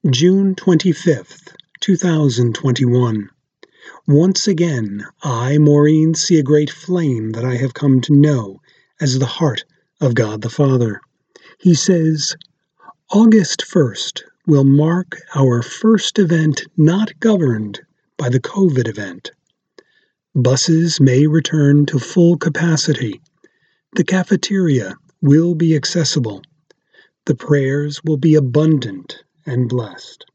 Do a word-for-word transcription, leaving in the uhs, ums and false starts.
June twenty-fifth, two thousand twenty-one. Once again, I, Maureen, see a great flame that I have come to know as the heart of God the Father. He says, August first will mark our first event not governed by the COVID event. Buses may return to full capacity. The cafeteria will be accessible. The prayers will be abundant and blessed.